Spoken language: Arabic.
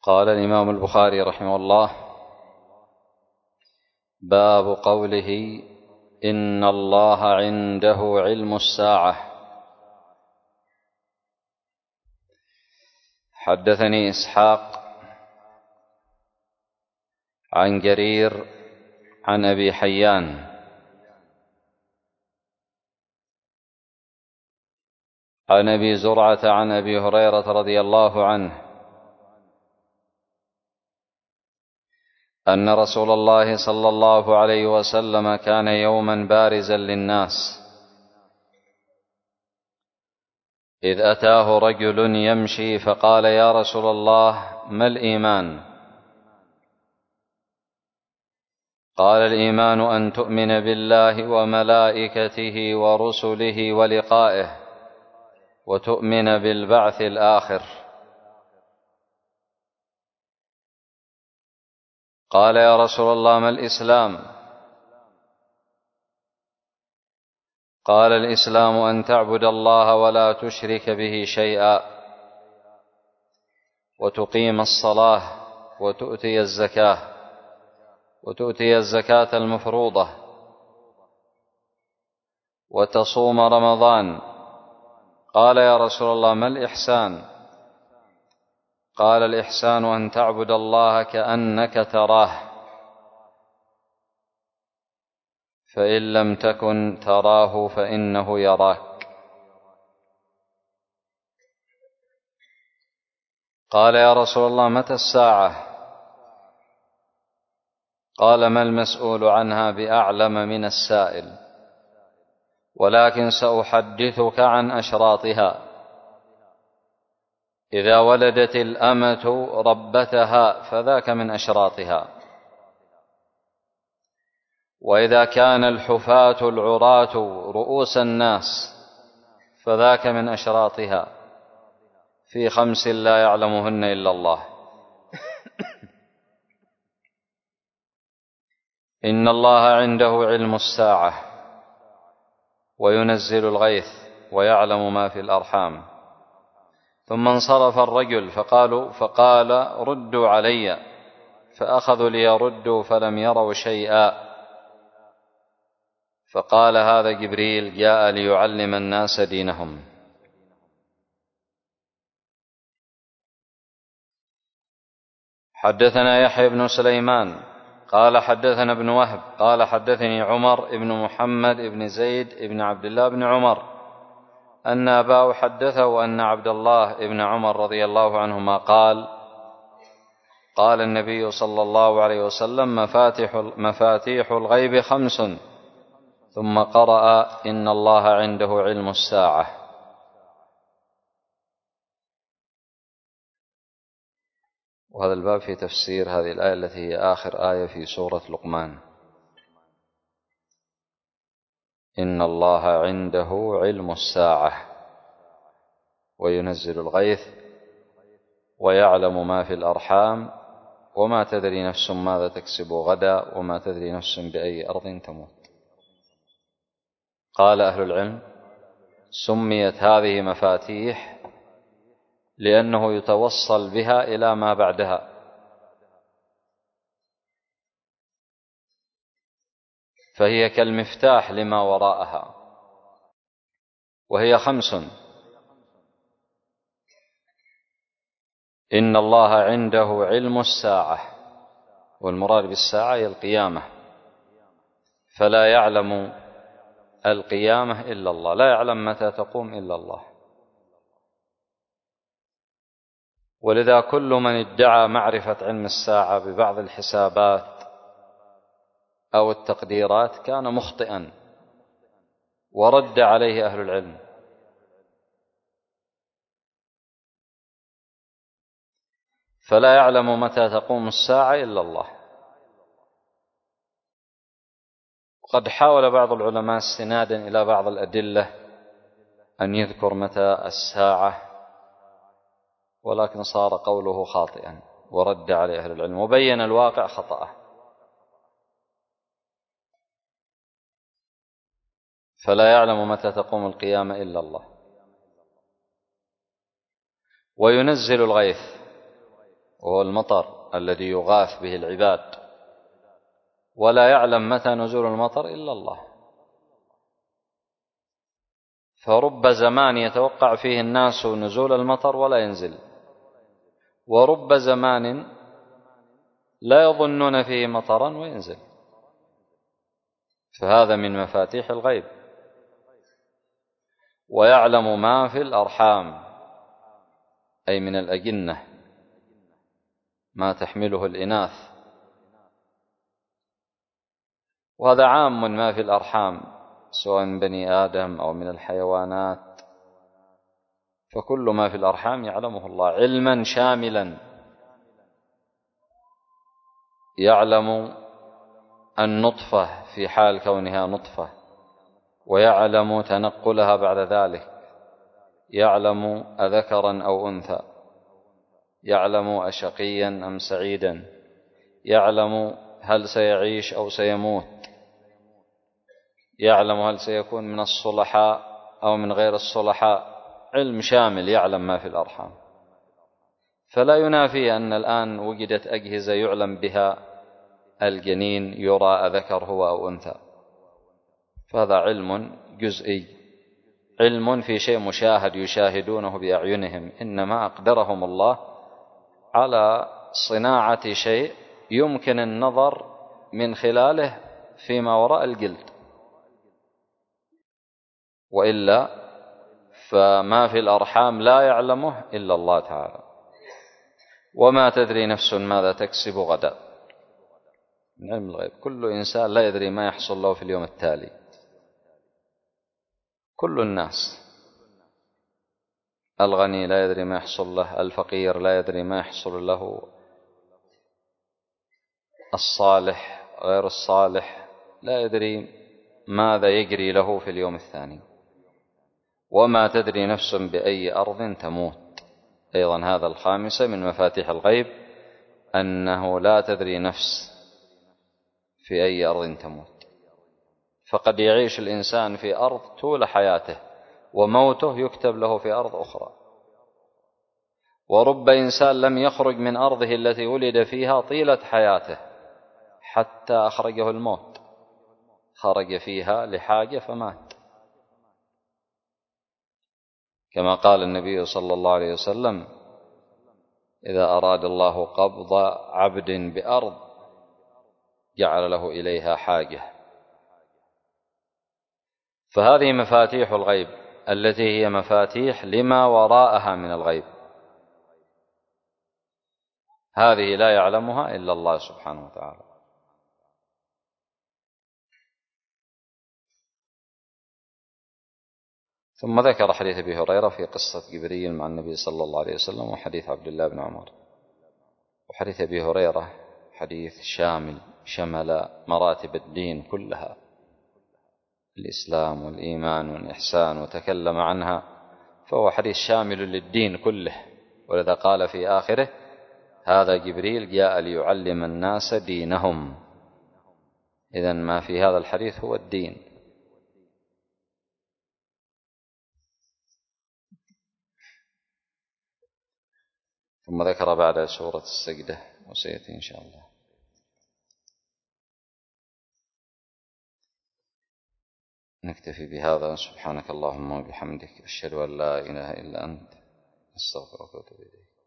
قال الإمام البخاري رحمه الله: باب قوله: إن الله عنده علم الساعة. حدثني إسحاق عن جرير عن أبي حيان عن أبي زرعة عن أبي هريرة رضي الله عنه أن رسول الله صلى الله عليه وسلم كان يوما بارزا للناس، إذ أتاه رجل يمشي فقال: يا رسول الله، ما الإيمان؟ قال: الإيمان أن تؤمن بالله وملائكته ورسله ولقائه، وتؤمن بالبعث الآخر. قال: يا رسول الله، ما الإسلام؟ قال: الإسلام أن تعبد الله ولا تشرك به شيئا، وتقيم الصلاة، وتؤتي الزكاة المفروضة، وتصوم رمضان. قال: يا رسول الله، ما الإحسان؟ قال: الإحسان أن تعبد الله كأنك تراه، فإن لم تكن تراه فإنه يراك. قال: يا رسول الله، متى الساعة؟ قال: ما المسؤول عنها بأعلم من السائل، ولكن سأحدثك عن أشراطها. إذا ولدت الأمة ربتها فذاك من أشراطها، وإذا كان الحفاة العراة رؤوس الناس فذاك من أشراطها، في 5 لا يعلمهن إلا الله: إن الله عنده علم الساعة، وينزل الغيث، ويعلم ما في الأرحام. ثم انصرف الرجل فقال: ردوا علي. فأخذوا ليردوا فلم يروا شيئا. فقال: هذا جبريل جاء ليعلم الناس دينهم. حدثنا يحيى بن سليمان قال حدثنا ابن وهب قال حدثني عمر بن محمد بن زيد بن عبد الله بن عمر أن أباه حدثه أن عبد الله بن عمر رضي الله عنهما قال: قال النبي صلى الله عليه وسلم: مفاتيح الغيب 5. ثم قرأ: إن الله عنده علم الساعة. وهذا الباب في تفسير هذه الآية التي هي آخر آية في سورة لقمان: إن الله عنده علم الساعة، وينزل الغيث، ويعلم ما في الأرحام، وما تدري نفس ماذا تكسب غدا، وما تدري نفس بأي أرض تموت. قال أهل العلم: سميت هذه مفاتيح لأنه يتوصل بها إلى ما بعدها، فهي كالمفتاح لما وراءها، وهي 5: إن الله عنده علم الساعة، والمراد بالساعة هي القيامة، فلا يعلم القيامة إلا الله، لا يعلم متى تقوم إلا الله. ولذا كل من ادعى معرفة علم الساعة ببعض الحسابات أو التقديرات كان مخطئا، ورد عليه أهل العلم. فلا يعلم متى تقوم الساعة إلا الله. وقد حاول بعض العلماء استنادا إلى بعض الأدلة أن يذكر متى الساعة، ولكن صار قوله خاطئا، ورد عليه أهل العلم، وبين الواقع خطأه. فلا يعلم متى تقوم القيامة إلا الله. وينزل الغيث، وهو المطر الذي يغاث به العباد، ولا يعلم متى نزول المطر إلا الله. فرب زمان يتوقع فيه الناس نزول المطر ولا ينزل، ورب زمان لا يظنون فيه مطرا وينزل. فهذا من مفاتيح الغيب. ويعلم ما في الأرحام، أي من الأجنة، ما تحمله الإناث، وهذا عام ما في الأرحام سواء من بني آدم أو من الحيوانات، فكل ما في الأرحام يعلمه الله علما شاملا. يعلم النطفة في حال كونها نطفة، ويعلم تنقلها بعد ذلك، يعلم أذكرا أو أنثى، يعلم أشقيا أم سعيدا، يعلم هل سيعيش أو سيموت، يعلم هل سيكون من الصلحاء أو من غير الصلحاء. علم شامل، يعلم ما في الأرحام. فلا ينافي أن الآن وجدت أجهزة يعلم بها الجنين، يرى أذكر هو أو أنثى، فهذا علم جزئي، علم في شيء مشاهد يشاهدونه بأعينهم، إنما أقدرهم الله على صناعة شيء يمكن النظر من خلاله فيما وراء الجلد. وإلا فما في الأرحام لا يعلمه إلا الله تعالى. وما تدري نفس ماذا تكسب غدا، من علم الغيب. كل إنسان لا يدري ما يحصل له في اليوم التالي، كل الناس. الغني لا يدري ما يحصل له، الفقير لا يدري ما يحصل له، الصالح غير الصالح لا يدري ماذا يجري له في اليوم الثاني. وما تدري نفس بأي أرض تموت، أيضا هذا الخامسة من مفاتيح الغيب، أنه لا تدري نفس في أي أرض تموت. فقد يعيش الإنسان في أرض طول حياته، وموته يكتب له في أرض أخرى. ورب إنسان لم يخرج من أرضه التي ولد فيها طيلة حياته حتى أخرجه الموت، خرج فيها لحاجة فمات. كما قال النبي صلى الله عليه وسلم: إذا أراد الله قبض عبد بأرض جعل له إليها حاجة. فهذه مفاتيح الغيب التي هي مفاتيح لما وراءها من الغيب، هذه لا يعلمها إلا الله سبحانه وتعالى. ثم ذكر حديث أبي هريرة في قصة جبريل مع النبي صلى الله عليه وسلم، وحديث عبد الله بن عمر. وحديث أبي هريرة حديث شامل، شمل مراتب الدين كلها، الإسلام والإيمان والإحسان، وتكلم عنها، فهو حديث شامل للدين كله. ولذا قال في آخره: هذا جبريل جاء ليعلم الناس دينهم. إذن ما في هذا الحديث هو الدين. ثم ذكر بعد سورة السجدة، وسيأتي إن شاء الله. نكتفي بهذا. سبحانك اللهم وبحمدك، أشهد أن لا إله إلا أنت، أستغفرك وأتوب إليك.